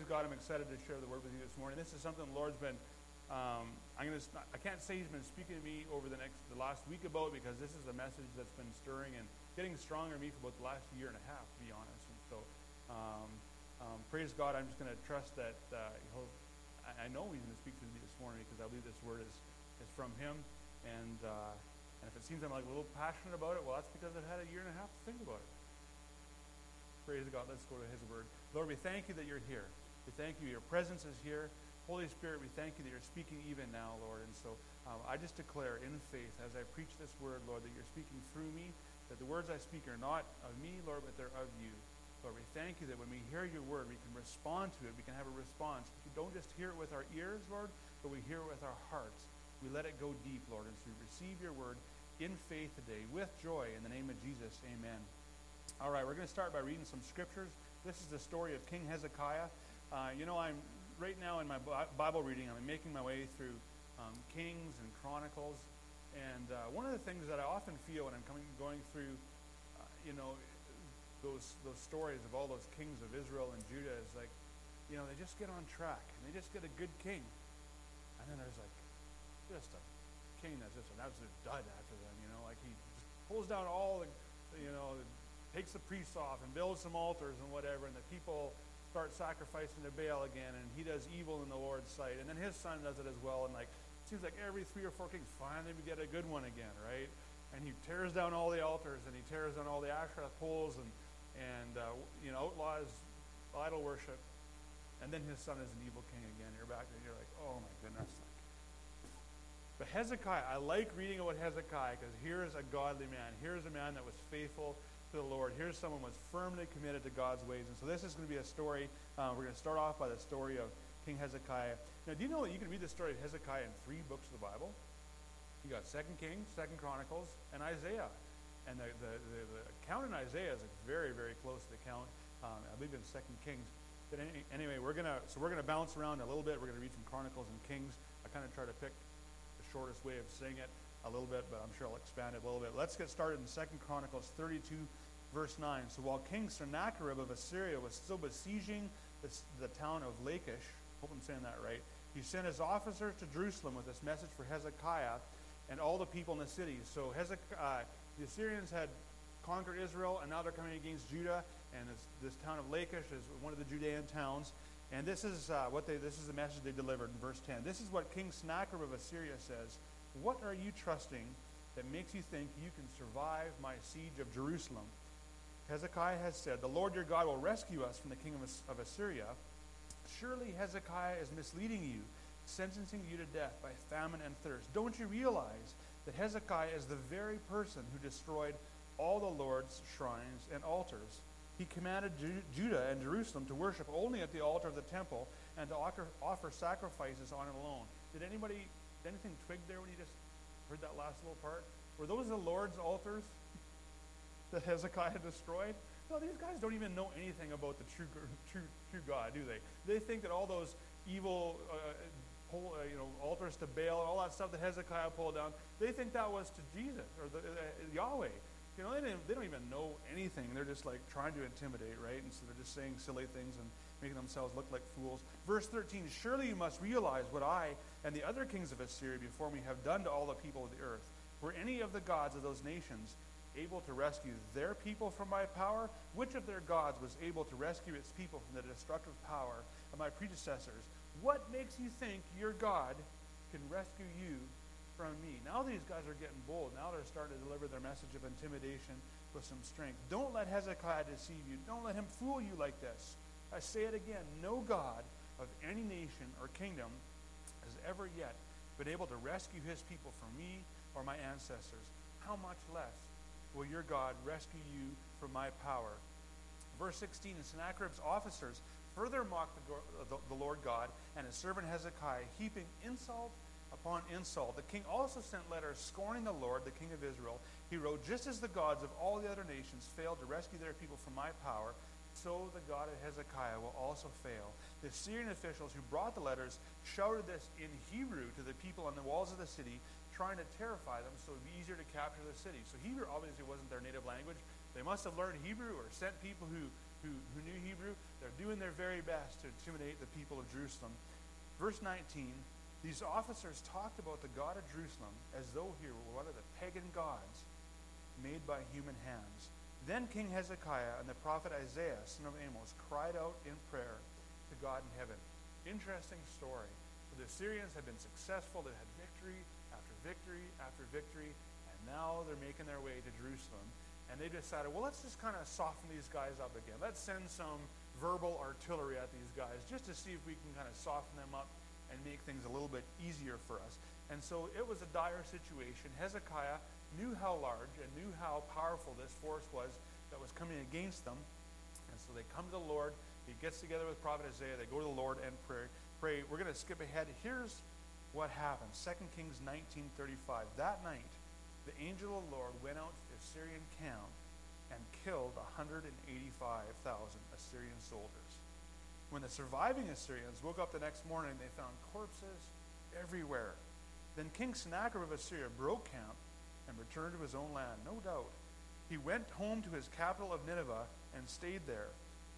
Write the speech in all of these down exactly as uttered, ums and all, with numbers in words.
praise God, I'm excited to share the word with you this morning. This is something the Lord's been, um, I'm gonna, I can't say He's been speaking to me over the next, the last week about, because this is a message that's been stirring and getting stronger in me for about the last year and a half, to be honest. And so, um, um, praise God, I'm just going to trust that uh, He'll, I, I know He's going to speak to me this morning, because I believe this word is, is from Him. And, uh, and if it seems I'm like a little passionate about it, well, that's because I've had a year and a half to think about it. Praise God. Let's go to His word. Lord, we thank you that you're here. We thank you. Your presence is here. Holy Spirit, we thank you that you're speaking even now, Lord. And so um, I just declare in faith as I preach this word, Lord, that you're speaking through me, that the words I speak are not of me, Lord, but they're of you. Lord, we thank you that when we hear your word, we can respond to it. We can have a response. We don't just hear it with our ears, Lord, but we hear it with our hearts. We let it go deep, Lord. And so we receive your word in faith today with joy in the name of Jesus. Amen. All right, we're going to start by reading some scriptures. This is the story of King Hezekiah. Uh, you know, I'm right now in my Bible reading, I'm making my way through um, Kings and Chronicles. And uh, one of the things that I often feel when I'm coming, going through, uh, you know, those those stories of all those kings of Israel and Judah is like, you know, they just get on track and they just get a good king. And then there's like just a king that's just an absolute dud after them, you know, like he just pulls down all the, you know, takes the priests off and builds some altars and whatever, and the people start sacrificing to Baal again, and he does evil in the Lord's sight. And then his son does it as well, and like it seems like every three or four kings finally we get a good one again, right? And he tears down all the altars, and he tears down all the Asherah poles, and and uh, you know, outlaws idol worship. And then his son is an evil king again. You're back there, and you're like, oh my goodness. But Hezekiah, I like reading about Hezekiah because here's a godly man. Here's a man that was faithful to the Lord. Here's someone who was firmly committed to God's ways. And so this is going to be a story. Uh, we're going to start off by the story of King Hezekiah. Now, do you know that you can read the story of Hezekiah in three books of the Bible? You got Second Kings, Second Chronicles, and Isaiah. And the, the, the, the account in Isaiah is very, very close to the account, um, I believe, in Second Kings. But any, anyway, we're gonna so we're gonna bounce around a little bit. We're gonna read from Chronicles and Kings. I kind of try to pick the shortest way of saying it a little bit, but I'm sure I'll expand it a little bit. Let's get started in Second Chronicles thirty-two, verse nine. So while King Sennacherib of Assyria was still besieging this, the town of Lachish, hope I'm saying that right, he sent his officers to Jerusalem with this message for Hezekiah and all the people in the city. So Hezekiah, uh, the Assyrians had conquered Israel, and now they're coming against Judah, and this, this town of Lachish is one of the Judean towns. And this is uh, what they this is the message they delivered in verse ten. This is what King Sennacherib of Assyria says: "What are you trusting that makes you think you can survive my siege of Jerusalem? Hezekiah has said, 'The Lord your God will rescue us from the king of, of Assyria.' Surely Hezekiah is misleading you, sentencing you to death by famine and thirst. Don't you realize that Hezekiah is the very person who destroyed all the Lord's shrines and altars? He commanded Ju- Judah and Jerusalem to worship only at the altar of the temple and to offer, offer sacrifices on it alone." Did anybody, did anything twig there when you just heard that last little part? Were those the Lord's altars that Hezekiah destroyed? No, these guys don't even know anything about the true, true, true God, do they? They think that all those evil, uh, pull, uh, you know, altars to Baal and all that stuff that Hezekiah pulled down, they think that was to Jesus or the, uh, Yahweh. You know, they, didn't, they don't even know anything. They're just like trying to intimidate, right? And so they're just saying silly things and making themselves look like fools. Verse thirteen, "Surely you must realize what I and the other kings of Assyria before me have done to all the people of the earth. Were any of the gods of those nations able to rescue their people from my power? Which of their gods was able to rescue its people from the destructive power of my predecessors? What makes you think your God can rescue you from me?" Now these guys are getting bold. Now they're starting to deliver their message of intimidation with some strength. Don't let Hezekiah deceive you. Don't let him fool you like this. I say it again. No God of any nation or kingdom has ever yet been able to rescue his people from me or my ancestors. How much less will your God rescue you from my power? Verse sixteen, "And Sennacherib's officers further mocked the, the, the Lord God and his servant Hezekiah, heaping insult upon insult. The king also sent letters scorning the Lord, the king of Israel. He wrote, 'Just as the gods of all the other nations failed to rescue their people from my power, so the God of Hezekiah will also fail.' The Syrian officials who brought the letters shouted this in Hebrew to the people on the walls of the city, trying to terrify them so it would be easier to capture the city." So Hebrew obviously wasn't their native language. They must have learned Hebrew or sent people who who, who knew Hebrew, they're doing their very best to intimidate the people of Jerusalem. Verse nineteen, these officers talked about the God of Jerusalem as though he were one of the pagan gods made by human hands. Then King Hezekiah and the prophet Isaiah, son of Amos, cried out in prayer to God in heaven. Interesting story. The Assyrians had been successful. They had victory after victory after victory, and now they're making their way to Jerusalem. And they decided, well, let's just kind of soften these guys up again. Let's send some verbal artillery at these guys just to see if we can kind of soften them up and make things a little bit easier for us. And so it was a dire situation. Hezekiah knew how large and knew how powerful this force was that was coming against them. And so they come to the Lord. He gets together with prophet Isaiah. They go to the Lord and pray. pray. We're going to skip ahead. Here's what happened. Second Kings nineteen thirty-five. That night, the angel of the Lord went out to the Assyrian camp and killed one hundred eighty-five thousand Assyrian soldiers. When the surviving Assyrians woke up the next morning, they found corpses everywhere. Then King Sennacherib of Assyria broke camp and returned to his own land, no doubt. He went home to his capital of Nineveh and stayed there.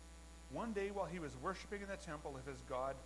One day while he was worshiping in the temple of his god,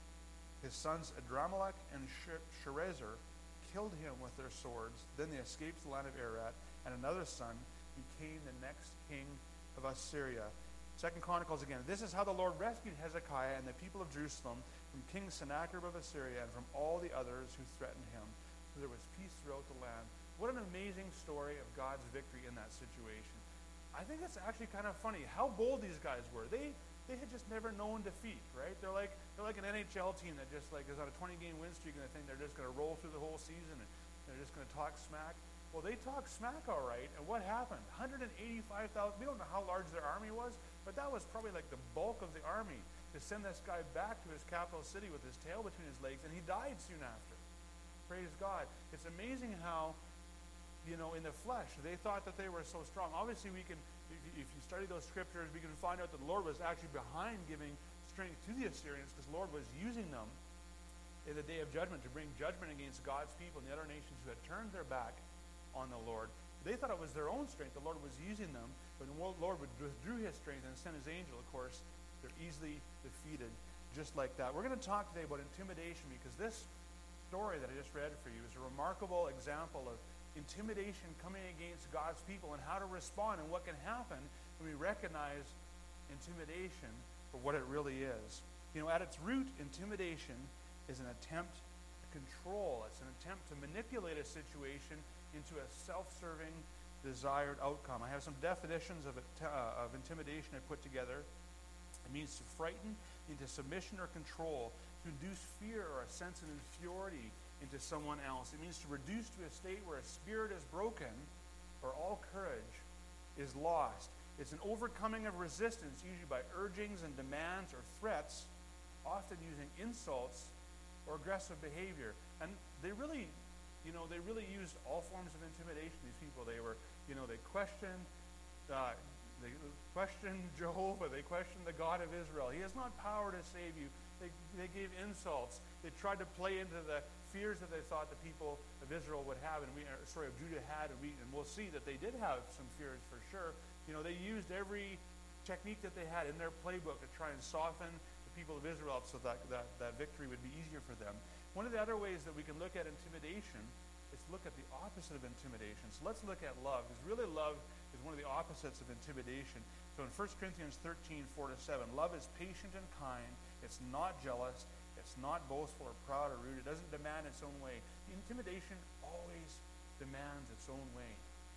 his sons Adramelech and Sharezer killed him with their swords. Then they escaped to the land of Ararat, and another son became the next king of Assyria. Second Chronicles again. This is how the Lord rescued Hezekiah and the people of Jerusalem from King Sennacherib of Assyria and from all the others who threatened him. So there was peace throughout the land. What an amazing story of God's victory in that situation. I think it's actually kind of funny how bold these guys were. They they had just never known defeat, right? They're like they're like an N H L team that just like is on a twenty-game win streak and they think they're just going to roll through the whole season and they're just going to talk smack. Well, they talked smack all right, and what happened? one hundred eighty-five thousand, we don't know how large their army was, but that was probably like the bulk of the army to send this guy back to his capital city with his tail between his legs, and he died soon after. Praise God. It's amazing how, you know, in the flesh, they thought that they were so strong. Obviously, we can, if you study those scriptures, we can find out that the Lord was actually behind giving strength to the Assyrians because the Lord was using them in the day of judgment to bring judgment against God's people and the other nations who had turned their back on the Lord. They thought it was their own strength. The Lord was using them, but the Lord withdrew his strength and sent his angel. Of course, they're easily defeated just like that. We're going to talk today about intimidation because this story that I just read for you is a remarkable example of intimidation coming against God's people and how to respond and what can happen when we recognize intimidation for what it really is. You know, at its root, intimidation is an attempt to control. It's an attempt to manipulate a situation into a self-serving, desired outcome. I have some definitions of, it, uh, of intimidation I put together. It means to frighten into submission or control, to induce fear or a sense of inferiority into someone else. It means to reduce to a state where a spirit is broken or all courage is lost. It's an overcoming of resistance, usually by urgings and demands or threats, often using insults or aggressive behavior. And they really You know, they really used all forms of intimidation, these people. They were, you know, they questioned, uh, they questioned Jehovah. They questioned the God of Israel. He has not power to save you. They, they gave insults. They tried to play into the fears that they thought the people of Israel would have, and we, or, sorry, of Judah had, and, we, and we'll see that they did have some fears for sure. You know, they used every technique that they had in their playbook to try and soften the people of Israel so that, that, that victory would be easier for them. One of the other ways that we can look at intimidation is to look at the opposite of intimidation. So let's look at love, because really love is one of the opposites of intimidation. So in First Corinthians thirteen, four to seven, love is patient and kind. It's not jealous. It's not boastful or proud or rude. It doesn't demand its own way. Intimidation always demands its own way.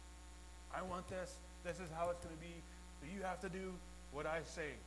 I want this. This is how it's going to be. So you have to do what I say.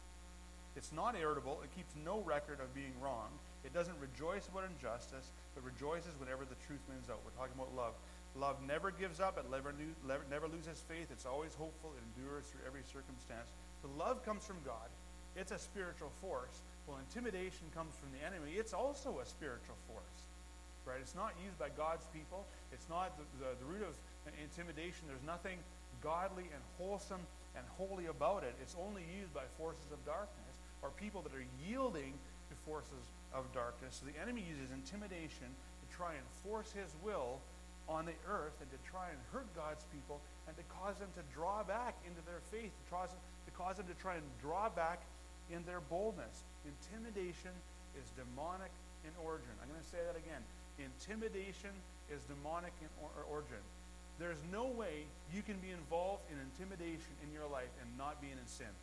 It's not irritable. It keeps no record of being wrong. It doesn't rejoice about injustice, but rejoices whenever the truth wins out. We're talking about love. Love never gives up. It never, never loses faith. It's always hopeful. It endures through every circumstance. The love comes from God. It's a spiritual force. Well, intimidation comes from the enemy. It's also a spiritual force, right? It's not used by God's people. It's not the, the, the root of intimidation. There's nothing godly and wholesome and holy about it. It's only used by forces of darkness or people that are yielding to forces of darkness. So the enemy uses intimidation to try and force his will on the earth and to try and hurt God's people and to cause them to draw back into their faith, to cause, to cause them to try and draw back in their boldness. Intimidation is demonic in origin. I'm going to say that again. Intimidation is demonic in or- origin. There's no way you can be involved in intimidation in your life and not being in sin.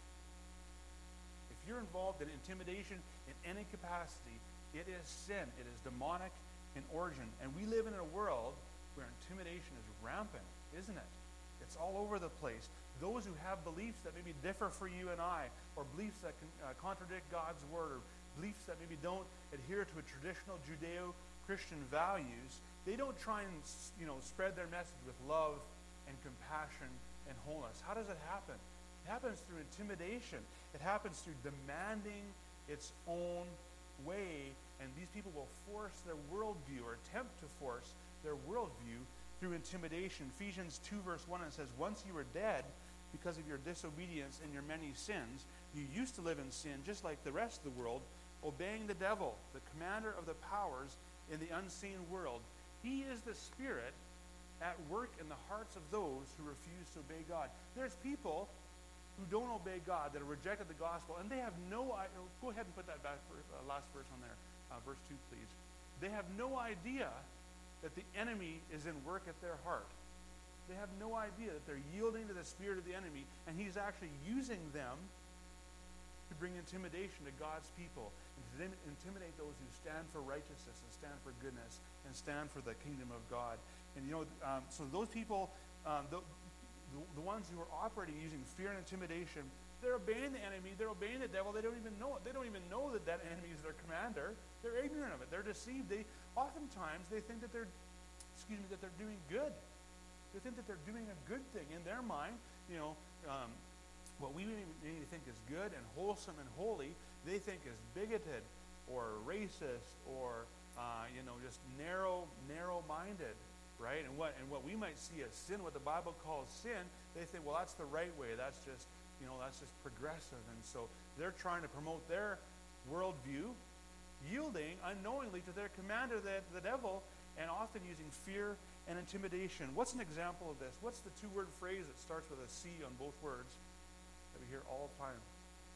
If you're involved in intimidation in any capacity, it is sin. It is demonic in origin. And we live in a world where intimidation is rampant, isn't it? It's all over the place. Those who have beliefs that maybe differ for you and I, or beliefs that can, uh, contradict God's word, or beliefs that maybe don't adhere to a traditional Judeo-Christian values, they don't try and, you know, spread their message with love and compassion and wholeness. How does it happen? It happens through intimidation. It happens through demanding its own way, and these people will force their worldview, or attempt to force their worldview through intimidation. Ephesians two verse one, it says, once you were dead because of your disobedience and your many sins, you used to live in sin just like the rest of the world, obeying the devil, the commander of the powers in the unseen world. He is the spirit at work in the hearts of those who refuse to obey God. There's people who don't obey God, that have rejected the gospel, and they have no idea. Go ahead and put that back for, uh, last verse on there, uh, verse two, please. They have no idea that the enemy is in work at their heart. They have no idea that they're yielding to the spirit of the enemy, and he's actually using them to bring intimidation to God's people, and to intimidate those who stand for righteousness and stand for goodness and stand for the kingdom of God. And you know, um, so those people, um, the, the, the ones who are operating using fear and intimidation, they're obeying the enemy, they're obeying the devil, they don't even know it. They don't even know that that enemy is their commander. They're ignorant of it. They're deceived. They oftentimes they think that they're, excuse me, that they're doing good. They think that they're doing a good thing. In their mind, you know, um, what we maybe think is good and wholesome and holy, they think is bigoted or racist or, uh, you know, just narrow, narrow-minded, right? And what and what we might see as sin, what the Bible calls sin, they think, well, that's the right way. That's just, you know, that's just progressive. And so they're trying to promote their worldview, yielding unknowingly to their commander, the, the devil, and often using fear and intimidation. What's an example of this? What's the two-word phrase that starts with a C on both words that we hear all the time?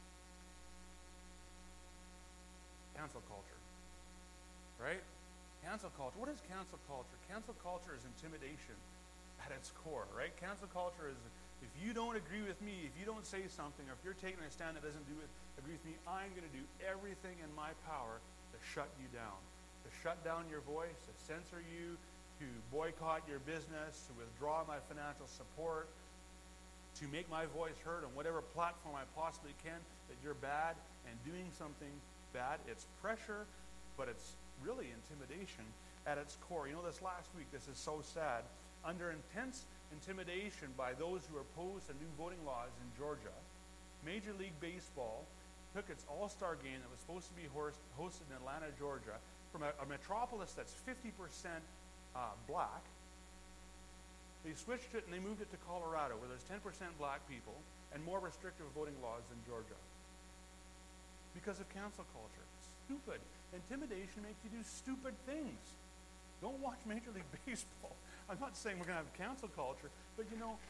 Cancel culture, right? Cancel culture. What is cancel culture? Cancel culture is intimidation at its core, right? Cancel culture is, if you don't agree with me, if you don't say something, or if you're taking a stand that doesn't do it, agree with me, I'm going to do everything in my power to shut you down, to shut down your voice, to censor you, to boycott your business, to withdraw my financial support, to make my voice heard on whatever platform I possibly can, that you're bad and doing something bad. It's pressure, but it's really intimidation at its core. You know, this last week, this is so sad. Under intense intimidation by those who opposed the new voting laws in Georgia, Major League Baseball took its all-star game that was supposed to be host, hosted in Atlanta, Georgia, from a, a metropolis that's fifty percent uh, black. They switched it and they moved it to Colorado, where there's ten percent black people and more restrictive voting laws than Georgia. Because of cancel culture. Stupid. Intimidation makes you do stupid things. Don't watch Major League Baseball. I'm not saying we're going to have cancel culture, but you know,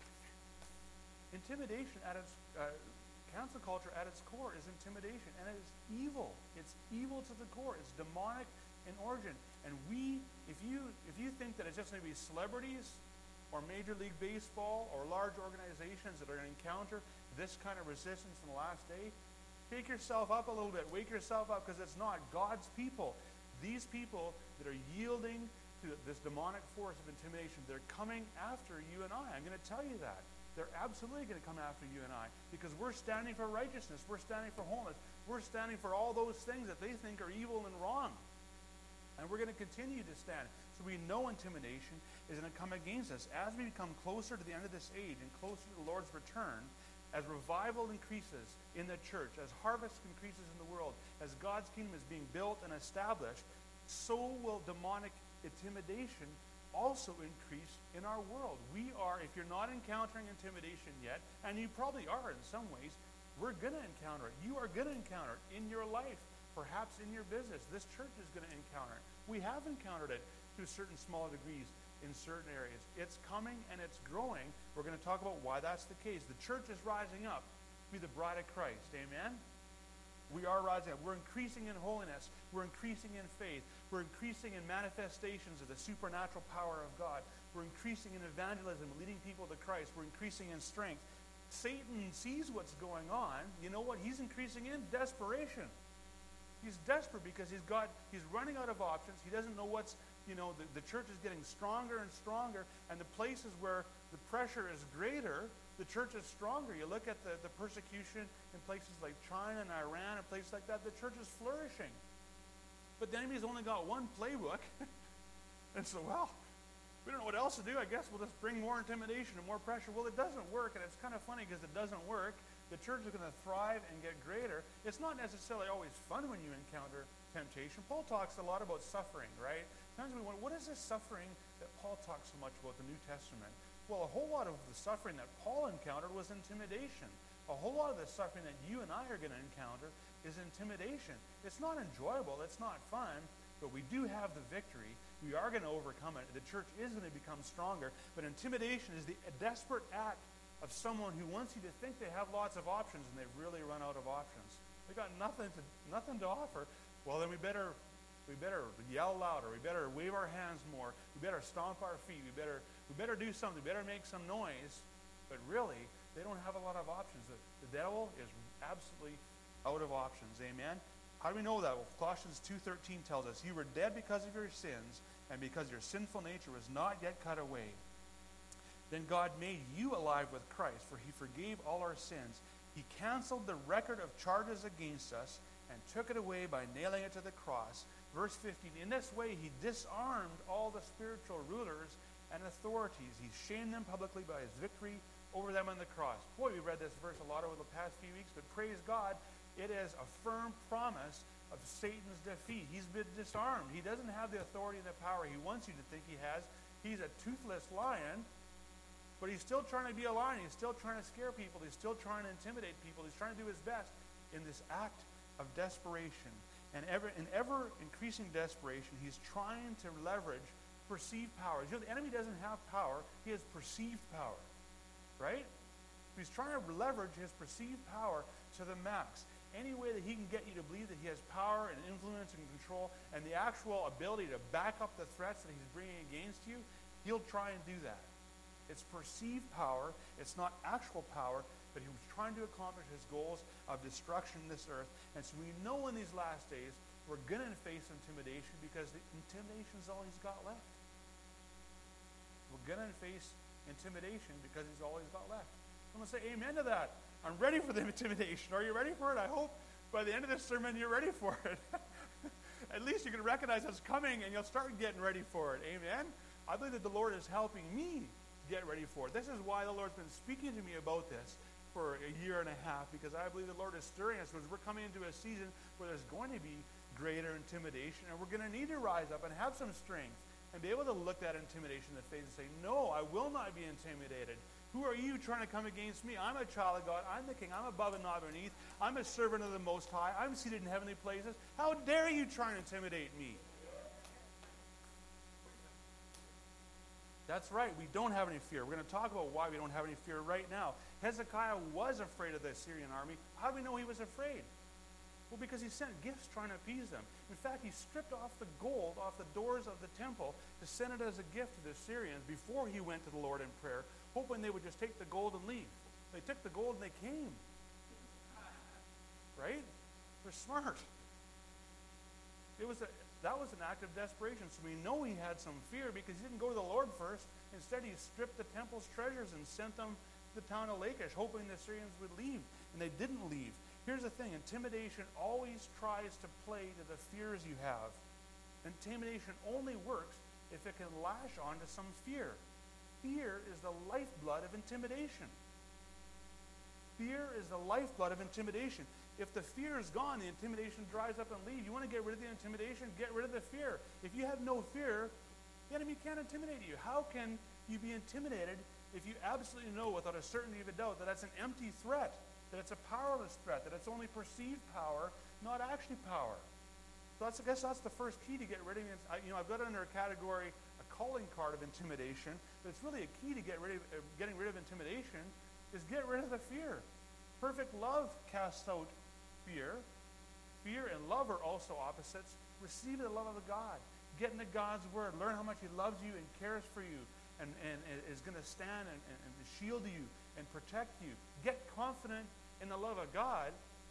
intimidation at its, uh, cancel culture at its core is intimidation, and it is evil. It's evil to the core. It's demonic in origin. And we, if you, if you think that it's just going to be celebrities or Major League Baseball or large organizations that are going to encounter this kind of resistance in the last day, take yourself up a little bit. Wake yourself up, because it's not. God's people, these people that are yielding to this demonic force of intimidation, they're coming after you and I. I'm going to tell you that. They're absolutely going to come after you and I, because we're standing for righteousness. We're standing for wholeness. We're standing for all those things that they think are evil and wrong. And we're going to continue to stand. So we know intimidation is going to come against us. As we become closer to the end of this age and closer to the Lord's return, as revival increases in the church, as harvest increases in the world, as God's kingdom is being built and established, so will demonic intimidation also increase in our world. We are, if you're not encountering intimidation yet, and you probably are in some ways, we're going to encounter it. You are going to encounter it in your life, perhaps in your business. This church is going to encounter it. We have encountered it to certain small degrees in certain areas. It's coming and it's growing. We're going to talk about why that's the case. The church is rising up. be the bride of Christ. Amen? We are rising up. We're increasing in holiness. We're increasing in faith. We're increasing in manifestations of the supernatural power of God. We're increasing in evangelism, leading people to Christ. We're increasing in strength. Satan sees what's going on. You know what he's increasing in? Desperation. He's desperate because he's got, he's running out of options. He doesn't know what's, you know, the, the church is getting stronger and stronger, and the places where the pressure is greater, the church is stronger. You look at the, the persecution in places like China and Iran and places like that, the church is flourishing. But the enemy's only got one playbook. And so, well, we don't know what else to do. I guess we'll just bring more intimidation and more pressure. Well, it doesn't work, and it's kind of funny because it doesn't work. The church is going to thrive and get greater. It's not necessarily always fun when you encounter temptation. Paul talks a lot about suffering, right? Sometimes we wonder, what is this suffering that Paul talks so much about in the New Testament? Well, a whole lot of the suffering that Paul encountered was intimidation. A whole lot of the suffering that you and I are going to encounter is intimidation. It's not enjoyable. It's not fun. But we do have the victory. We are going to overcome it. The church is going to become stronger. But intimidation is the a desperate act of someone who wants you to think they have lots of options and they've really run out of options. They got nothing to nothing to offer. Well, then we better we better yell louder. We better wave our hands more. We better stomp our feet. We better we better do something. We better make some noise. But really, they don't have a lot of options. The, the devil is absolutely out of options. Amen. How do we know that? Well, Colossians two thirteen tells us, you were dead because of your sins, and because your sinful nature was not yet cut away. Then God made you alive with Christ, for he forgave all our sins. He canceled the record of charges against us and took it away by nailing it to the cross. Verse fifteen, in this way he disarmed all the spiritual rulers and authorities. He shamed them publicly by his victory over them on the cross. Boy, we read this verse a lot over the past few weeks, but praise God, it is a firm promise of Satan's defeat. He's been disarmed. He doesn't have the authority and the power he wants you to think he has. He's a toothless lion, but he's still trying to be a lion. He's still trying to scare people. He's still trying to intimidate people. He's trying to do his best in this act of desperation. And ever, in ever-increasing desperation, he's trying to leverage perceived power. You know, the enemy doesn't have power. He has perceived power, right? He's trying to leverage his perceived power to the max. Any way that he can get you to believe that he has power and influence and control and the actual ability to back up the threats that he's bringing against you, he'll try and do that. It's perceived power. It's not actual power, but he was trying to accomplish his goals of destruction in this earth. And so we know in these last days we're going to face intimidation because the intimidation is all he's got left. We're going to face intimidation because he's all he's got left. I'm going to say amen to that. I'm ready for the intimidation. Are you ready for it? I hope by the end of this sermon you're ready for it. At least you can recognize it's coming and you'll start getting ready for it. Amen? I believe that the Lord is helping me get ready for it. This is why the Lord's been speaking to me about this for a year and a half, because I believe the Lord is stirring us because we're coming into a season where there's going to be greater intimidation, and we're going to need to rise up and have some strength and be able to look that intimidation in the face and say, no, I will not be intimidated. Who are you trying to come against me? I'm a child of God. I'm the king. I'm above and not beneath. I'm a servant of the Most High. I'm seated in heavenly places. How dare you try and intimidate me? That's right. We don't have any fear. We're going to talk about why we don't have any fear right now. Hezekiah was afraid of the Syrian army. How do we know he was afraid? Well, because he sent gifts trying to appease them. In fact, he stripped off the gold off the doors of the temple to send it as a gift to the Syrians before he went to the Lord in prayer, hoping they would just take the gold and leave. They took the gold and they came. Right? They're smart. It was a, that was an act of desperation. So we know he had some fear because he didn't go to the Lord first. Instead, he stripped the temple's treasures and sent them to the town of Lachish, hoping the Syrians would leave. And they didn't leave. Here's the thing. Intimidation always tries to play to the fears you have. Intimidation only works if it can lash onto some fear. Fear is the lifeblood of intimidation. Fear is the lifeblood of intimidation. If the fear is gone, the intimidation dries up and leaves. You want to get rid of the intimidation? Get rid of the fear. If you have no fear, the enemy can't intimidate you. How can you be intimidated if you absolutely know without a certainty of a doubt that that's an empty threat, that it's a powerless threat, that it's only perceived power, not actually power? So that's, I guess that's the first key to get rid of it. You know, I've got it under a category, a calling card of intimidation, but it's really a key to get rid of, uh, getting rid of intimidation is get rid of the fear. Perfect love casts out fear. Fear and love are also opposites. Receive the love of God. Get into God's word. Learn how much he loves you and cares for you and, and, and is going to stand and, and, and shield you and protect you. Get confident in the love of God,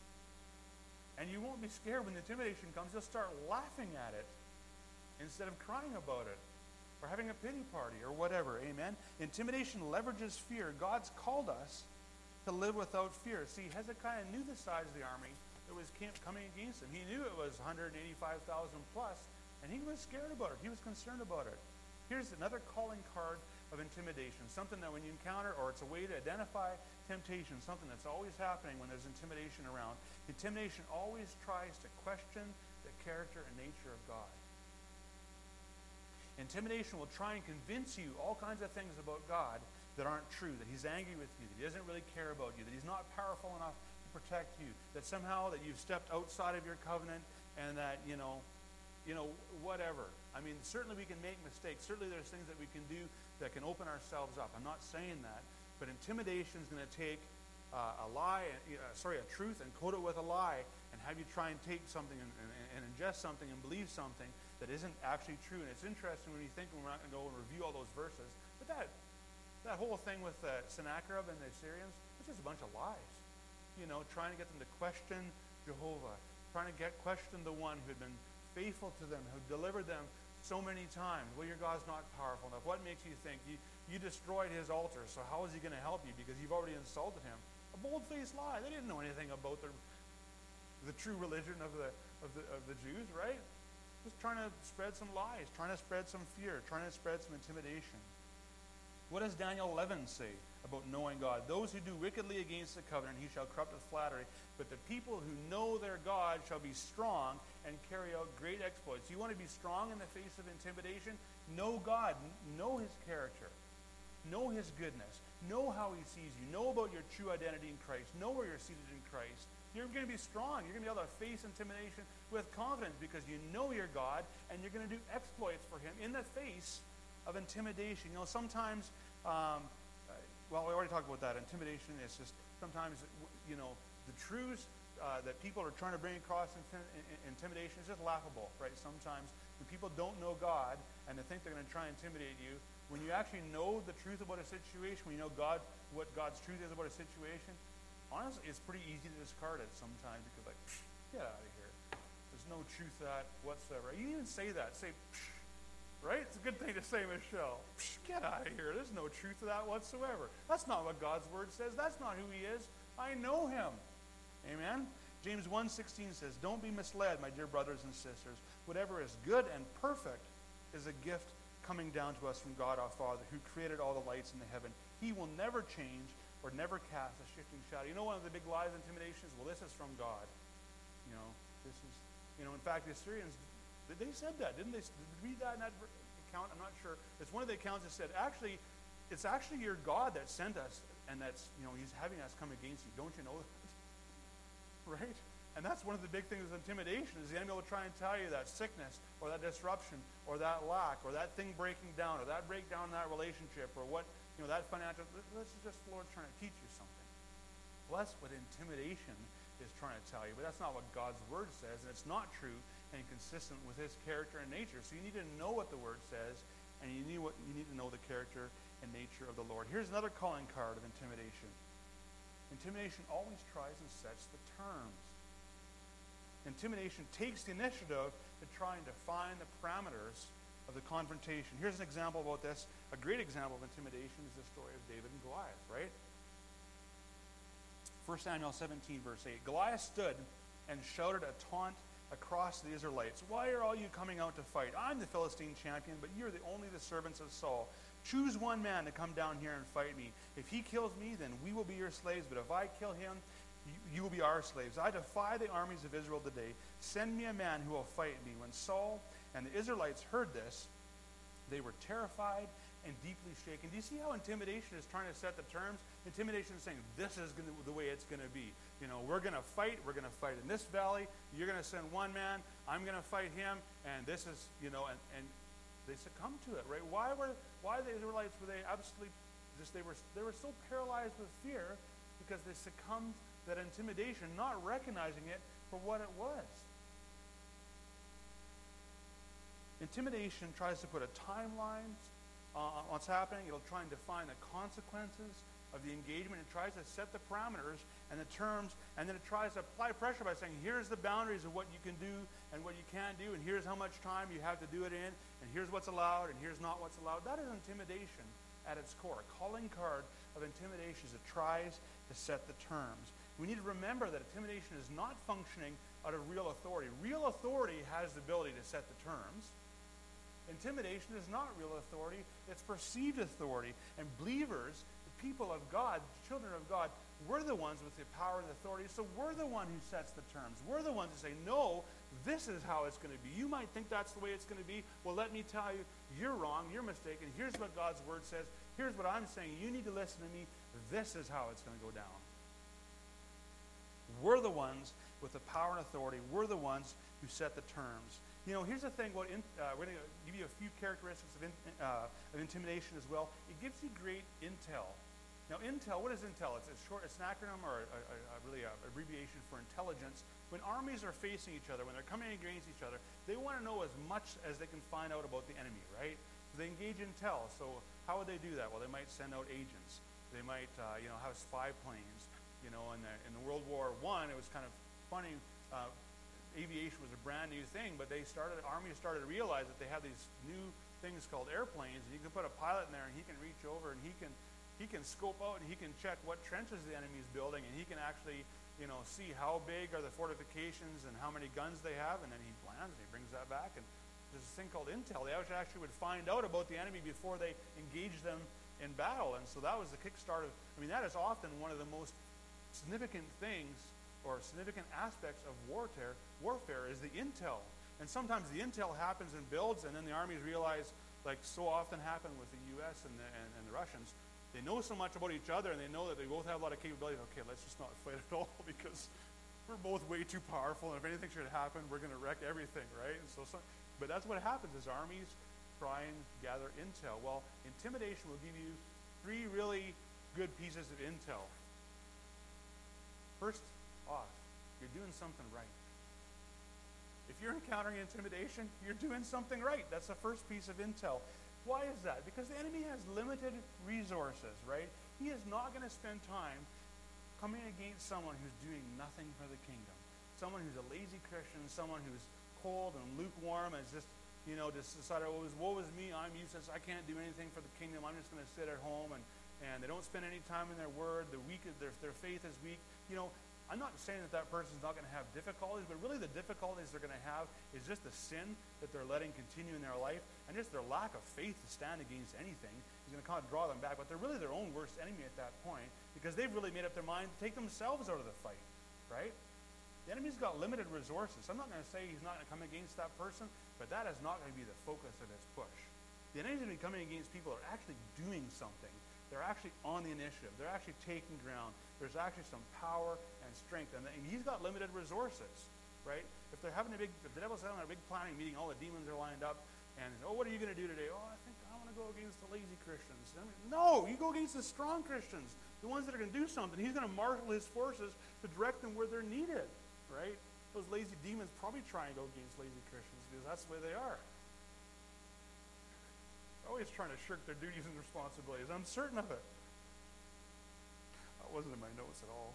and you won't be scared when the intimidation comes. You'll start laughing at it instead of crying about it or having a pity party or whatever. Amen? Intimidation leverages fear. God's called us to live without fear. See, Hezekiah knew the size of the army that was coming against him. He knew it was one hundred eighty-five thousand plus, and he was scared about it. He was concerned about it. Here's another calling card of intimidation, something that when you encounter, or it's a way to identify temptation, something that's always happening when there's intimidation around. Intimidation always tries to question the character and nature of God. Intimidation will try and convince you all kinds of things about God that aren't true, that he's angry with you, that he doesn't really care about you, that he's not powerful enough to protect you, that somehow that you've stepped outside of your covenant, and that, you know, you know, whatever. I mean, certainly we can make mistakes. Certainly there's things that we can do that can open ourselves up. I'm not saying that, but intimidation is going to take uh, a lie, uh, sorry, a truth, and coat it with a lie, and have you try and take something and, and, and ingest something and believe something that isn't actually true. And it's interesting when you think, when we're not going to go and review all those verses, but that that whole thing with uh, Sennacherib and the Assyrians, it's just a bunch of lies. You know, trying to get them to question Jehovah, trying to get question the one who had been faithful to them, who delivered them so many times. Well, your God's not powerful enough. What makes you think? You, you destroyed his altar, so how is he going to help you? Because you've already insulted him. A bold-faced lie. They didn't know anything about the, the true religion of the, of, the, of the Jews, right? Just trying to spread some lies, trying to spread some fear, trying to spread some intimidation. What does Daniel eleven say about knowing God? Those who do wickedly against the covenant, he shall corrupt with flattery. But the people who know their God shall be strong and carry out great exploits. You want to be strong in the face of intimidation? Know God. Know his character. Know his goodness. Know how he sees you. Know about your true identity in Christ. Know where you're seated in Christ. You're going to be strong. You're going to be able to face intimidation with confidence because you know your God, and you're going to do exploits for him in the face of intimidation. You know, sometimes, um, uh, well, we already talked about that. Intimidation is just sometimes, you know, the truths uh, that people are trying to bring across in, in, intimidation is just laughable, right? Sometimes when people don't know God and they think they're going to try and intimidate you, when you actually know the truth about a situation, when you know God, what God's truth is about a situation, honestly, it's pretty easy to discard it sometimes because, like, get out of here. There's no truth to that whatsoever. You even say that. Say, right? It's a good thing to say, Michelle. Get out of here. There's no truth to that whatsoever. That's not what God's word says. That's not who he is. I know him. Amen? James one sixteen says, don't be misled, my dear brothers and sisters. Whatever is good and perfect is a gift coming down to us from God our Father, who created all the lights in the heaven. He will never change or never cast a shifting shadow. You know, one of the big lies of intimidation is, well, this is from God. You know, this is, you know, in fact, the Assyrians, they said that, didn't they? Did we read that in that account? I'm not sure. It's one of the accounts that said, actually, it's actually your God that sent us, and that's, you know, he's having us come against you. Don't you know that? Right? And that's one of the big things with intimidation, is the enemy will try and tell you that sickness or that disruption or that lack or that thing breaking down or that breakdown in that relationship or what, you know, that financial, this is just the Lord trying to teach you something. Well, that's what intimidation is trying to tell you, but that's not what God's word says, and it's not true and consistent with his character and nature. So you need to know what the word says, and you need, what, you need to know the character and nature of the Lord. Here's another calling card of intimidation. Intimidation always tries and sets the terms. Intimidation takes the initiative to try and define the parameters of the confrontation. Here's an example about this. A great example of intimidation is the story of David and Goliath, right? First Samuel seventeen, verse eight. Goliath stood and shouted a taunt across the Israelites. Why are all you coming out to fight? I'm the Philistine champion, but you're the only the servants of Saul. Choose one man to come down here and fight me. If he kills me, then we will be your slaves, but if I kill him, you, you will be our slaves. I defy the armies of Israel today. Send me a man who will fight me. When Saul and the Israelites heard this, they were terrified and deeply shaken. Do you see how intimidation is trying to set the terms? Intimidation is saying, this is gonna, the way it's going to be. You know, we're going to fight. We're going to fight in this valley. You're going to send one man. I'm going to fight him. And this is, you know, and, and they succumbed to it, right? Why were why the Israelites, were they absolutely just, they were they were so paralyzed with fear because they succumbed that intimidation, not recognizing it for what it was. Intimidation tries to put a timeline uh, on what's happening. It'll try and define the consequences of the engagement. It tries to set the parameters and the terms, and then it tries to apply pressure by saying, here's the boundaries of what you can do and what you can't do, and here's how much time you have to do it in, and here's what's allowed, and here's not what's allowed. That is intimidation at its core. A calling card of intimidation is it tries to set the terms. We need to remember that intimidation is not functioning out of real authority. Real authority has the ability to set the terms. Intimidation is not real authority. It's perceived authority. And believers, the people of God, the children of God, we're the ones with the power and authority. So we're the one who sets the terms. We're the ones who say, no, this is how it's going to be. You might think that's the way it's going to be. Well, let me tell you, you're wrong. You're mistaken. Here's what God's word says. Here's what I'm saying. You need to listen to me. This is how it's going to go down. We're the ones with the power and authority. We're the ones who set the terms. You know, here's the thing about, in, uh, we're going to give you a few characteristics of, in, uh, of intimidation as well. It gives you great intel. Now, intel, what is intel? It's a short, it's an acronym or a, a, a really a abbreviation for intelligence. When armies are facing each other, when they're coming against each other, they want to know as much as they can find out about the enemy, right? So they engage intel. So how would they do that? Well, they might send out agents. They might, uh, you know, have spy planes. You know, in the, in the World War One, it was kind of funny. Uh, aviation was a brand new thing, but they started, armies started to realize that they have these new things called airplanes, and you can put a pilot in there, and he can reach over, and he can he can scope out, and he can check what trenches the enemy is building, and he can actually, you know, see how big are the fortifications and how many guns they have, and then he plans and he brings that back. And there's this thing called intel. They actually would find out about the enemy before they engaged them in battle, and so that was the kickstart of. I mean, that is often one of the most significant things or significant aspects of warfare, warfare is the intel. And sometimes the intel happens and builds, and then the armies realize, like so often happened with the U S and the, and, and the Russians, they know so much about each other, and they know that they both have a lot of capabilities. Okay, let's just not fight at all because we're both way too powerful, and if anything should happen, we're going to wreck everything, right? And so, so, but that's what happens is armies try and gather intel. Well, intimidation will give you three really good pieces of intel. First off, you're doing something right. If you're encountering intimidation, you're doing something right. That's the first piece of intel. Why is that? Because the enemy has limited resources, right? He is not going to spend time coming against someone who's doing nothing for the kingdom. Someone who's a lazy Christian, someone who's cold and lukewarm, and just, you know, just decided, oh, woe is me, I'm useless, I can't do anything for the kingdom, I'm just going to sit at home, and, and they don't spend any time in their word, the weak, their, their faith is weak. You know, I'm not saying that that person's not going to have difficulties, but really the difficulties they're going to have is just the sin that they're letting continue in their life, and just their lack of faith to stand against anything is going to kind of draw them back. But they're really their own worst enemy at that point, because they've really made up their mind to take themselves out of the fight, right? The enemy's got limited resources. I'm not going to say he's not going to come against that person, but that is not going to be the focus of his push. The enemy's going to be coming against people that are actually doing something. They're actually on the initiative. They're actually taking ground. There's actually some power and strength. And, and he's got limited resources, right? If they're having a big, if the devil's having a big planning meeting, all the demons are lined up, and, oh, what are you going to do today? Oh, I think I want to go against the lazy Christians. I mean, no, you go against the strong Christians, the ones that are going to do something. He's going to marshal his forces to direct them where they're needed, right? Those lazy demons probably try and go against lazy Christians because that's the way they are. Always trying to shirk their duties and responsibilities. I'm certain of it. That wasn't in my notes at all.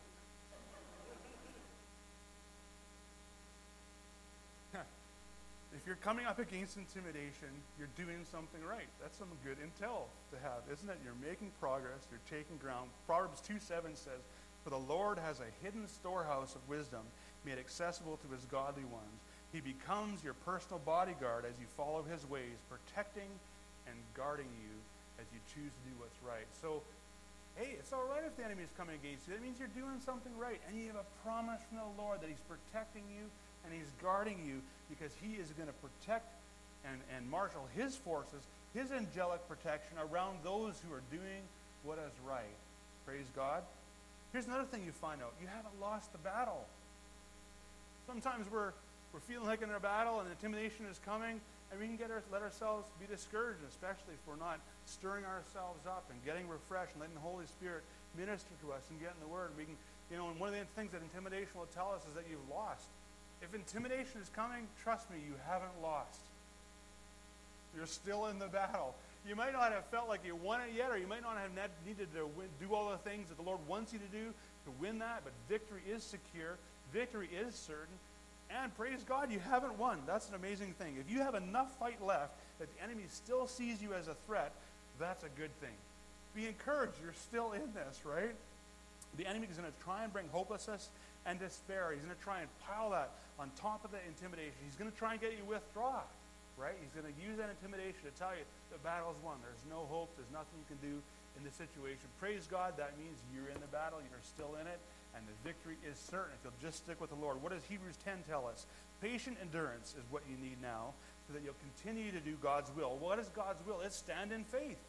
If you're coming up against intimidation, you're doing something right. That's some good intel to have, isn't it? You're making progress. You're taking ground. Proverbs two seven says, "For the Lord has a hidden storehouse of wisdom made accessible to his godly ones. He becomes your personal bodyguard as you follow his ways, protecting and guarding you as you choose to do what's right." So, hey, it's all right if the enemy is coming against you. That means you're doing something right. And you have a promise from the Lord that he's protecting you and he's guarding you because he is going to protect and, and marshal his forces, his angelic protection around those who are doing what is right. Praise God. Here's another thing you find out. You haven't lost the battle. Sometimes we're, we're feeling like in a battle and intimidation is coming, and we can get our, let ourselves be discouraged, especially if we're not stirring ourselves up and getting refreshed and letting the Holy Spirit minister to us and get in the Word. We can You know, and one of the things that intimidation will tell us is that you've lost. If intimidation is coming, trust me, you haven't lost. You're still in the battle. You might not have felt like you won it yet, or you might not have needed to win, do all the things that the Lord wants you to do to win that, but victory is secure. Victory is certain. And praise God, you haven't won. That's an amazing thing. If you have enough fight left that the enemy still sees you as a threat, that's a good thing. Be encouraged. You're still in this, right? The enemy is going to try and bring hopelessness and despair. He's going to try and pile that on top of the intimidation. He's going to try and get you to withdraw, right? He's going to use that intimidation to tell you the battle's won. There's no hope. There's nothing you can do in the situation. Praise God, that means you're in the battle. You're still in it, and the victory is certain if you'll just stick with the Lord. What does Hebrews ten tell us? Patient endurance is what you need now so that you'll continue to do God's will. What is God's will? It's stand in faith.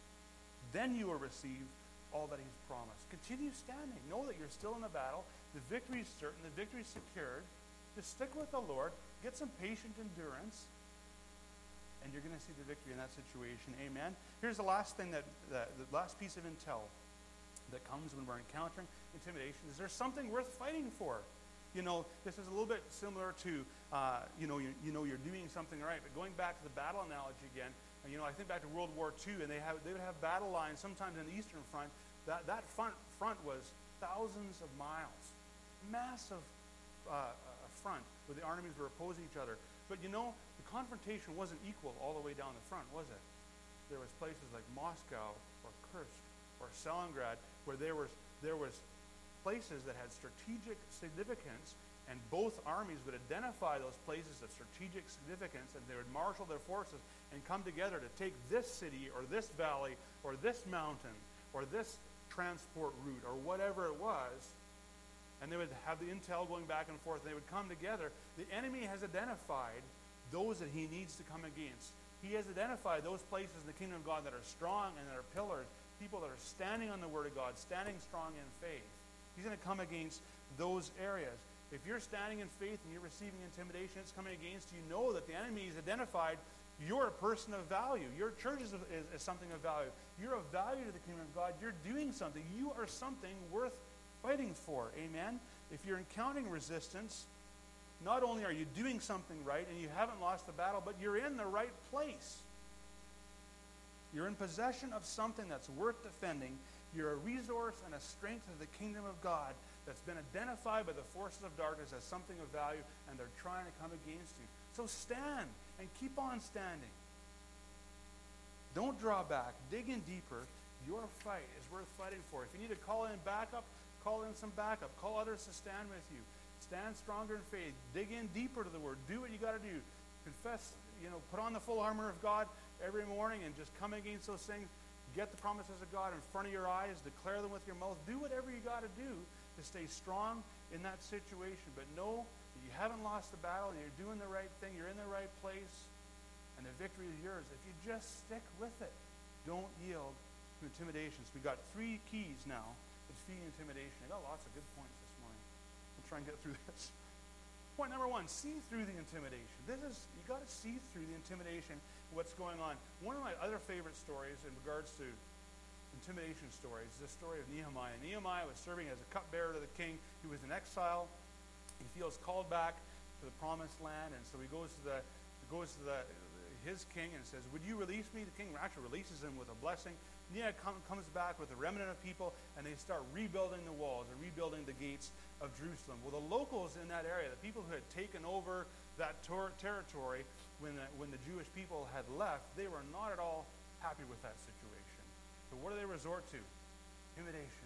Then you will receive all that he's promised. Continue standing. Know that you're still in the battle. The victory is certain. The victory is secured. Just stick with the Lord. Get some patient endurance. And you're going to see the victory in that situation. Amen. Here's the last thing that, that the last piece of intel that comes when we're encountering intimidation is there's something worth fighting for. You know, this is a little bit similar to, uh, you know, you, you know, you're doing something right. But going back to the battle analogy again, you know, I think back to World War Two, and they have they would have battle lines sometimes in the Eastern Front. That that front front was thousands of miles, massive uh, uh, front where the armies were opposing each other. But you know, the confrontation wasn't equal all the way down the front, was it? There was places like Moscow or Kursk or Stalingrad where there was there was places that had strategic significance, and both armies would identify those places of strategic significance, and they would marshal their forces and come together to take this city or this valley or this mountain or this transport route or whatever it was, and they would have the intel going back and forth, and they would come together. The enemy has identified those that he needs to come against. He has identified those places in the kingdom of God that are strong and that are pillars, people that are standing on the word of God, standing strong in faith. He's going to come against those areas. If you're standing in faith and you're receiving intimidation, it's coming against you, know that the enemy has identified you're a person of value. Your church is, is, is something of value. You're of value to the kingdom of God. You're doing something. You are something worth fighting for. Amen? If you're encountering resistance, not only are you doing something right and you haven't lost the battle, but you're in the right place. You're in possession of something that's worth defending. You're a resource and a strength of the kingdom of God that's been identified by the forces of darkness as something of value, and they're trying to come against you. So stand and keep on standing. Don't draw back. Dig in deeper. Your fight is worth fighting for. If you need to call in backup, call in some backup. Call others to stand with you. Stand stronger in faith. Dig in deeper to the word. Do what you got to do. Confess, you know, put on the full armor of God every morning and just come against those things. Get the promises of God in front of your eyes. Declare them with your mouth. Do whatever you got to do to stay strong in that situation. But know that you haven't lost the battle and you're doing the right thing. You're in the right place. And the victory is yours if you just stick with it. Don't yield to intimidation. So we've got three keys now to defeating intimidation. I got lots of good points this morning. We'll try and get through this. Point number one, see through the intimidation. This is, you got to see through the intimidation, what's going on. One of my other favorite stories in regards to intimidation stories is the story of Nehemiah. Nehemiah was serving as a cupbearer to the king. He was in exile. He feels called back to the promised land, and so he goes to the he goes to the his king and says, "Would you release me?" The king actually releases him with a blessing. Nehemiah com- comes back with a remnant of people, and they start rebuilding the walls and rebuilding the gates of Jerusalem. Well, the locals in that area, the people who had taken over that tor- territory when the, when the Jewish people had left, they were not at all happy with that situation. So what do they resort to? Intimidation.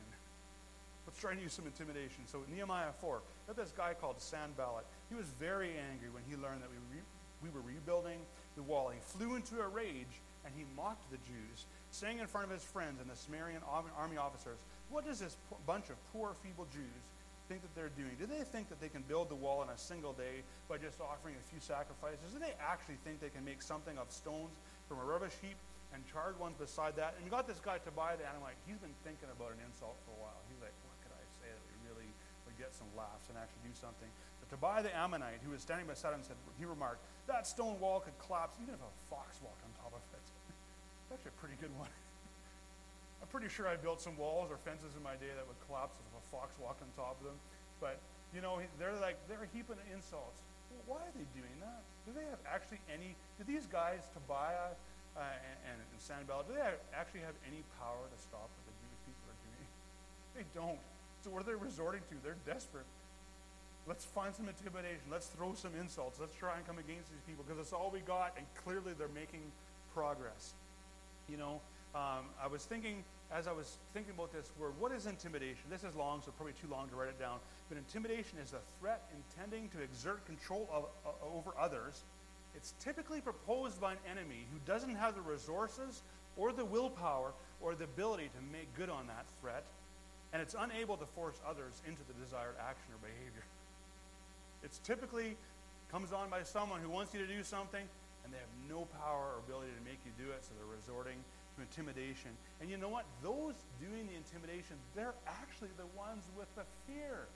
Let's try and use some intimidation. So Nehemiah four, we have this guy called Sanballat. He was very angry when he learned that we, re- we were rebuilding the wall. He flew into a rage, and he mocked the Jews, saying in front of his friends and the Samaritan army officers, "What does this p- bunch of poor, feeble Jews think that they're doing? Do they think that they can build the wall in a single day by just offering a few sacrifices? Do they actually think they can make something of stones from a rubbish heap and charred ones beside that?" And we got this guy, Tobiah the Ammonite. He's been thinking about an insult for a while. He's like, what could I say that we really would get some laughs and actually do something? So Tobiah the Ammonite, who was standing beside him, said, he remarked, "That stone wall could collapse even if a fox walked on top of it." That's actually a pretty good one. I'm pretty sure I built some walls or fences in my day that would collapse if a fox walked on top of them. But, you know, they're like, they're heaping insults. Well, why are they doing that? Do they have actually any, do these guys, Tobiah uh, and, and, and Sanballat, do they have, actually have any power to stop what the Jewish people are doing? They don't. So what are they resorting to? They're desperate. Let's find some intimidation. Let's throw some insults. Let's try and come against these people because it's all we got, and clearly they're making progress. You know, um, I was thinking, as I was thinking about this word, what is intimidation? This is long, so probably too long to write it down. But intimidation is a threat intending to exert control of, uh, over others. It's typically proposed by an enemy who doesn't have the resources or the willpower or the ability to make good on that threat, and it's unable to force others into the desired action or behavior. It's typically comes on by someone who wants you to do something, and they have no power or ability to make you do it, so they're resorting to intimidation. And you know what? Those doing the intimidation, they're actually the ones with the fear.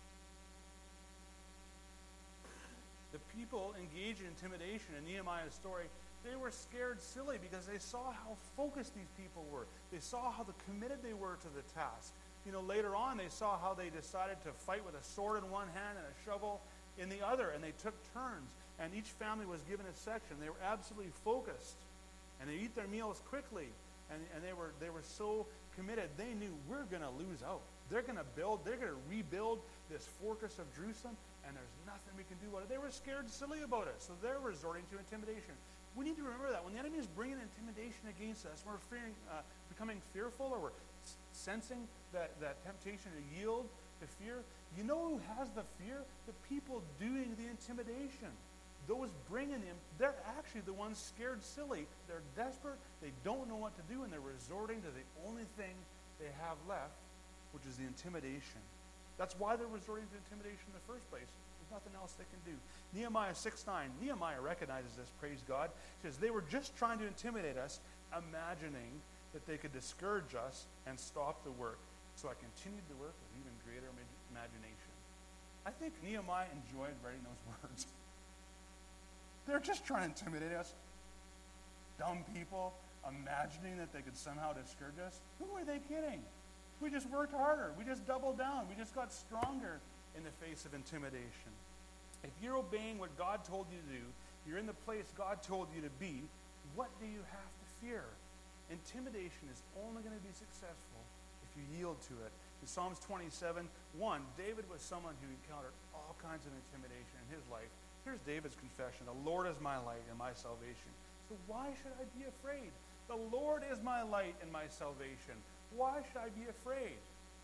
The people engaged in intimidation in Nehemiah's story, they were scared silly because they saw how focused these people were. They saw how the committed they were to the task. You know, later on, they saw how they decided to fight with a sword in one hand and a shovel in the other, and they took turns, and each family was given a section. They were absolutely focused, and they eat their meals quickly, and, and they were they were so committed. They knew we're going to lose out. They're going to build, they're going to rebuild this fortress of Jerusalem, and there's nothing we can do about it. They were scared silly about it, so they're resorting to intimidation. We need to remember that when the enemy is bringing intimidation against us, we're fearing, uh, becoming fearful, or we're s- sensing that, that temptation to yield to fear. You know who has the fear? The people doing the intimidation. Those bringing him, they're actually the ones scared silly. They're desperate. They don't know what to do, and they're resorting to the only thing they have left, which is the intimidation. That's why they're resorting to intimidation in the first place. There's nothing else they can do. Nehemiah six nine, Nehemiah recognizes this, praise God. He says, they were just trying to intimidate us, imagining that they could discourage us and stop the work. So I continued to work with even greater imagination. I think Nehemiah enjoyed writing those words. They're just trying to intimidate us. Dumb people imagining that they could somehow discourage us. Who are they kidding? We just worked harder. We just doubled down. We just got stronger in the face of intimidation. If you're obeying what God told you to do, you're in the place God told you to be, what do you have to fear? Intimidation is only going to be successful if you yield to it. In Psalms twenty-seven one, David was someone who encountered all kinds of intimidation in his life. Here's David's confession. The Lord is my light and my salvation. So why should I be afraid? The Lord is my light and my salvation. Why should I be afraid?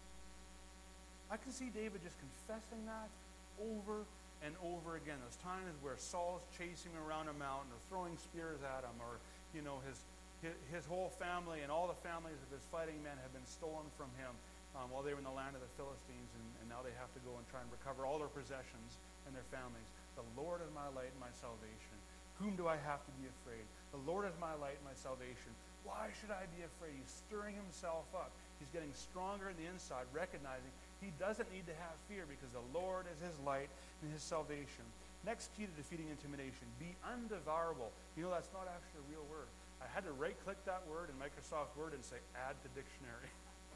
I can see David just confessing that over and over again. Those times where Saul's chasing him around a mountain or throwing spears at him, or, you know, his his, his whole family and all the families of his fighting men have been stolen from him um, while they were in the land of the Philistines, and, and now they have to go and try and recover all their possessions and their families. The Lord is my light and my salvation. Whom do I have to be afraid? The Lord is my light and my salvation. Why should I be afraid? He's stirring himself up. He's getting stronger in the inside, recognizing he doesn't need to have fear because the Lord is his light and his salvation. Next key to defeating intimidation, be undevourable. You know, that's not actually a real word. I had to right-click that word in Microsoft Word and say, add to dictionary.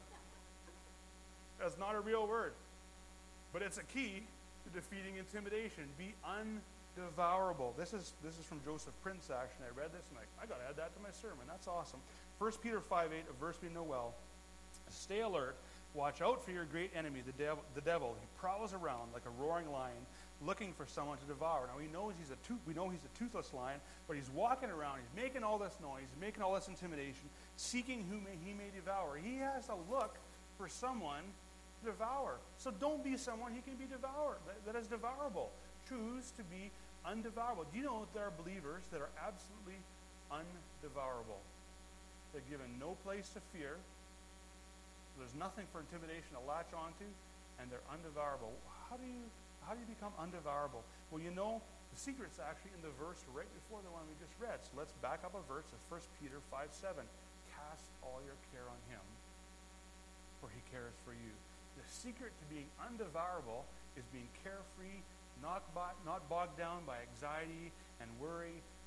That's not a real word. But it's a key to defeating intimidation. Be undevourable. This is this is from Joseph Prince, actually. I read this and I'm like, I got to add that to my sermon. That's awesome. First Peter five eight, a verse we know well. Stay alert. Watch out for your great enemy, the devil. The devil. He prowls around like a roaring lion, looking for someone to devour. Now he knows he's a tooth, we know he's a toothless lion, but he's walking around. He's making all this noise. He's making all this intimidation, seeking who may, he may devour. He has to look for someone to devour. So don't be someone he can be devoured. That, that is devourable. Choose to be undevourable. Do you know that there are believers that are absolutely undevourable? They're given no place to fear. There's nothing for intimidation to latch onto, and they're undevourable. How do you how do you become undevourable? Well, you know, the secret's actually in the verse right before the one we just read. So let's back up a verse of First Peter five seven. Cast all your care on him, for he cares for you. The secret to being undevourable is being carefree, not, bo- not bogged down by anxiety and worry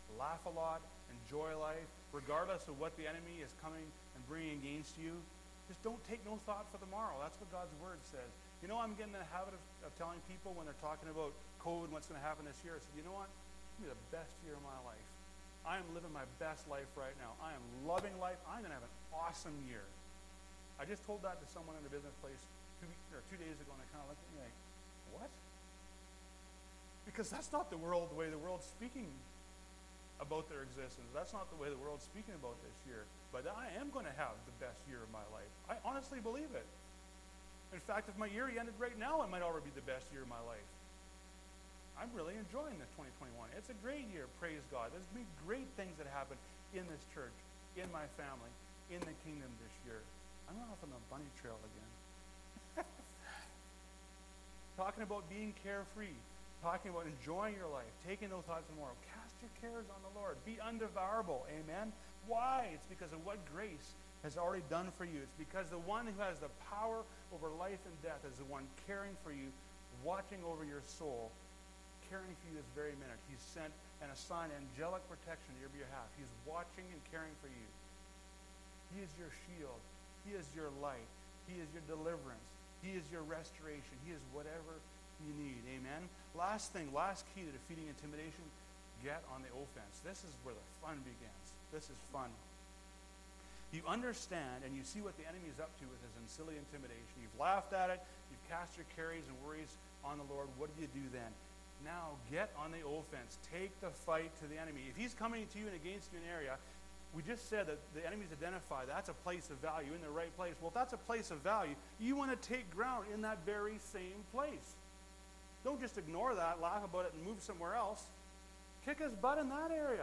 laugh a lot, enjoy life, regardless of what the enemy is coming and bringing against you. Just don't take no thought for tomorrow. That's what God's word says. You know, I'm getting in the habit of, of telling people when they're talking about COVID and what's going to happen this year, I said, you know what? It's going to be the best year of my life. I am living my best life right now. I am loving life. I'm going to have an awesome year. I just told that to someone in the business place two weeks or two days ago, and they kind of looked at me like, what? Because that's not the world, the way the world's speaking about their existence. That's not the way the world's speaking about this year. But I am going to have the best year of my life. I honestly believe it. In fact, if my year ended right now, it might already be the best year of my life. I'm really enjoying this twenty twenty-one. It's a great year, praise God. There's been great things that happen in this church, in my family, in the kingdom this year. I'm off on the bunny trail again. Talking about being carefree, talking about enjoying your life, taking no thoughts tomorrow. Cast your cares on the Lord. Be undevourable. Amen. Why? It's because of what grace has already done for you. It's because the one who has the power over life and death is the one caring for you, watching over your soul, caring for you this very minute. He's sent and assigned angelic protection to your behalf. He's watching and caring for you. He is your shield. He is your light. He is your deliverance. He is your restoration. He is whatever you need. Amen? Last thing, last key to defeating intimidation, get on the offense. This is where the fun begins. This is fun. You understand and you see what the enemy is up to with his silly intimidation. You've laughed at it. You've cast your cares and worries on the Lord. What do you do then? Now get on the offense. Take the fight to the enemy. If he's coming to you and against you in an area, we just said that the enemy's identified. That's a place of value in the right place. Well, if that's a place of value, you want to take ground in that very same place. Don't just ignore that, laugh about it, and move somewhere else. Kick his butt in that area.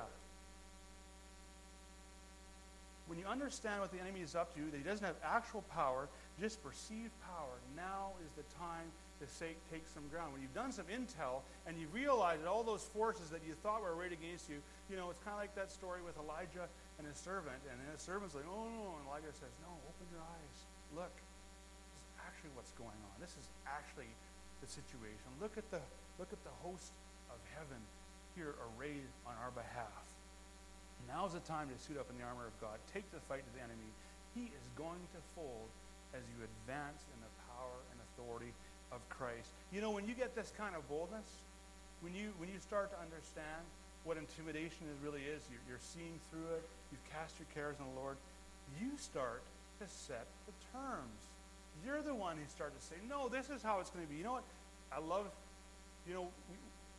When you understand what the enemy is up to, that he doesn't have actual power, just perceived power, now is the time to say, take some ground. When you've done some intel and you realize that all those forces that you thought were arrayed against you, you know, it's kind of like that story with Elijah and his servant. And his servant's like, oh, no. And Elijah says, no, open your eyes. Look, this is actually what's going on. This is actually the situation. Look at the, look at the host of heaven here arrayed on our behalf. Now's the time to suit up in the armor of God. Take the fight to the enemy. He is going to fold as you advance in the power and authority of Christ. You know, when you get this kind of boldness, when you when you start to understand what intimidation is, really is, you're, you're seeing through it, you've cast your cares on the Lord, you start to set the terms. You're the one who starts to say, no, this is how it's going to be. You know what? I love, you know, we,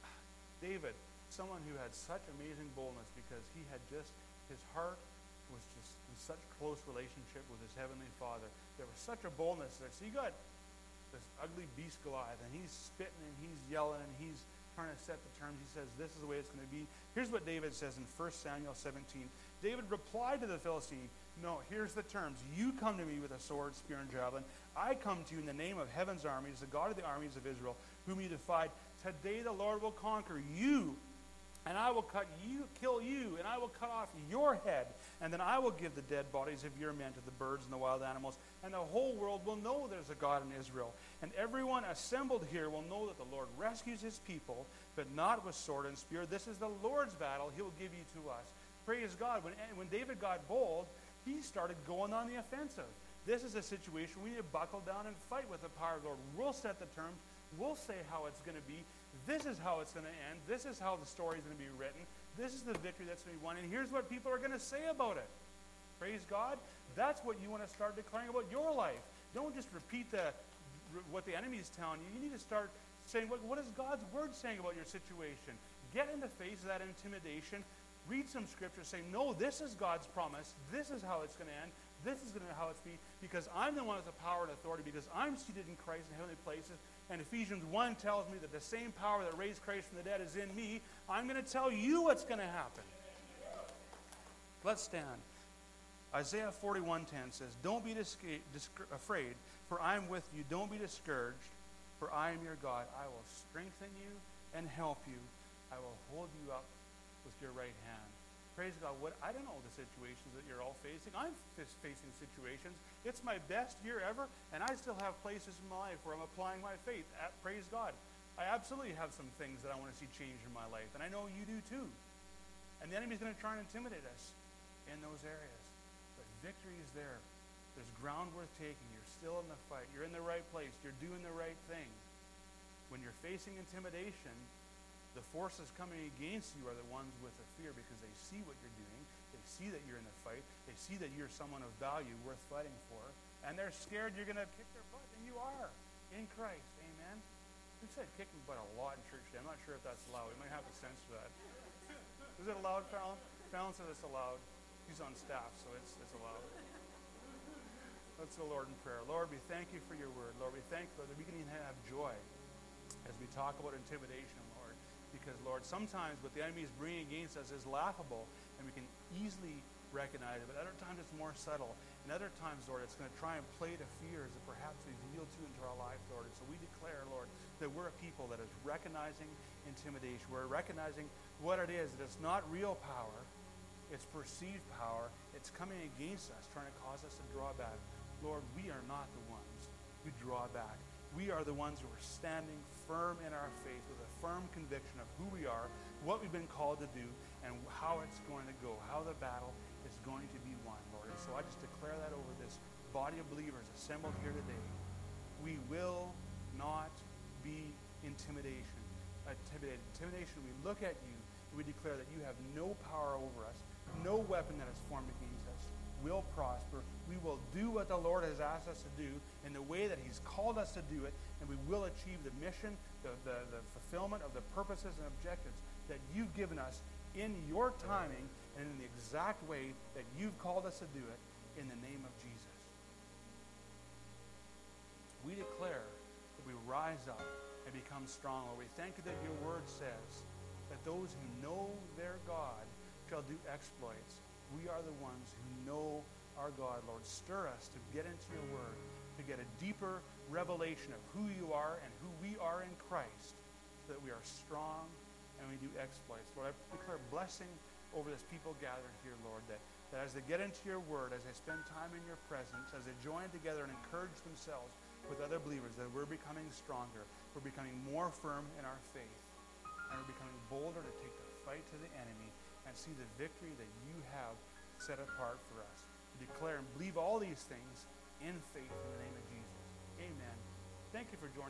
David, someone who had such amazing boldness because he had just, his heart was just in such close relationship with his heavenly Father. There was such a boldness there. So you got this ugly beast Goliath, and he's spitting and he's yelling and he's trying to set the terms. He says, this is the way it's going to be. Here's what David says in First Samuel seventeen. David replied to the Philistine, no, here's the terms. You come to me with a sword, spear, and javelin. I come to you in the name of heaven's armies, the God of the armies of Israel, whom you defied. Today the Lord will conquer you, and I will cut you, kill you, and I will cut off your head, and then I will give the dead bodies of your men to the birds and the wild animals, and the whole world will know there's a God in Israel. And everyone assembled here will know that the Lord rescues his people, but not with sword and spear. This is the Lord's battle. He will give you to us. Praise God. When, when David got bold, he started going on the offensive. This is a situation we need to buckle down and fight with the power of the Lord. We'll set the terms. We'll say how it's going to be. This is how it's going to end. This is how the story is going to be written. This is the victory that's going to be won. And here's what people are going to say about it. Praise God. That's what you want to start declaring about your life. Don't just repeat the, what the enemy is telling you. You need to start saying, what, what is God's word saying about your situation? Get in the face of that intimidation. Read some scripture saying, no, this is God's promise. This is how it's going to end. This is going to how it's be because I'm the one with the power and authority because I'm seated in Christ in heavenly places. And Ephesians one tells me that the same power that raised Christ from the dead is in me. I'm going to tell you what's going to happen. Let's stand. Isaiah forty-one ten says, don't be disca- disc- afraid, for I am with you. Don't be discouraged, for I am your God. I will strengthen you and help you. I will hold you up with your right hand. Praise God. What I don't know the situations that you're all facing. I'm just facing situations. It's my best year ever, and I still have places in my life where I'm applying my faith. At, praise God. I absolutely have some things that I want to see change in my life, and I know you do too. And And the enemy's going to try and intimidate us in those areas. But victory is there. There's ground worth taking. You're still in the fight. You're in the right place. You're doing the right thing. When you're facing intimidation, the forces coming against you are the ones with the fear because they see what you're doing. They see that you're in the fight. They see that you're someone of value worth fighting for. And they're scared you're going to kick their butt. And you are in Christ. Amen? We've said kicking butt a lot in church today. I'm not sure if that's allowed. We might have to censor that. Is it allowed, Fallon? Fallon said it's allowed. He's on staff, so it's, it's allowed. Let's go, Lord, in prayer. Lord, we thank you for your word. Lord, we thank you that we can even have joy as we talk about intimidation, Lord. Because, Lord, sometimes what the enemy is bringing against us is laughable, and we can easily recognize it. But other times it's more subtle. And other times, Lord, it's going to try and play to fears that perhaps we've yielded to into our life, Lord. And so we declare, Lord, that we're a people that is recognizing intimidation. We're recognizing what it is, that it's not real power. It's perceived power. It's coming against us, trying to cause us to draw back. Lord, we are not the ones who draw back. We are the ones who are standing firm in our faith with a firm conviction of who we are, what we've been called to do, and how it's going to go, how the battle is going to be won, Lord. And so I just declare that over this body of believers assembled here today. We will not be intimidation. Intimidated. Intimidation, we look at you and we declare that you have no power over us. No weapon that is formed against us will prosper. We will do what the Lord has asked us to do in the way that he's called us to do it, and we will achieve the mission, the, the, the fulfillment of the purposes and objectives that you've given us in your timing and in the exact way that you've called us to do it in the name of Jesus. We declare that we rise up and become strong. Lord, we thank you that your word says that those who know their God shall do exploits. We are the ones who know our God, Lord. Stir us to get into your word, to get a deeper revelation of who you are and who we are in Christ, so that we are strong and we do exploits. Lord, I declare blessing over this people gathered here, Lord, that, that as they get into your word, as they spend time in your presence, as they join together and encourage themselves with other believers, that we're becoming stronger, we're becoming more firm in our faith, and we're becoming bolder to take the fight to the enemy and see the victory that you have set apart for us. We declare and believe all these things in faith in the name of Jesus. Amen. Thank you for joining.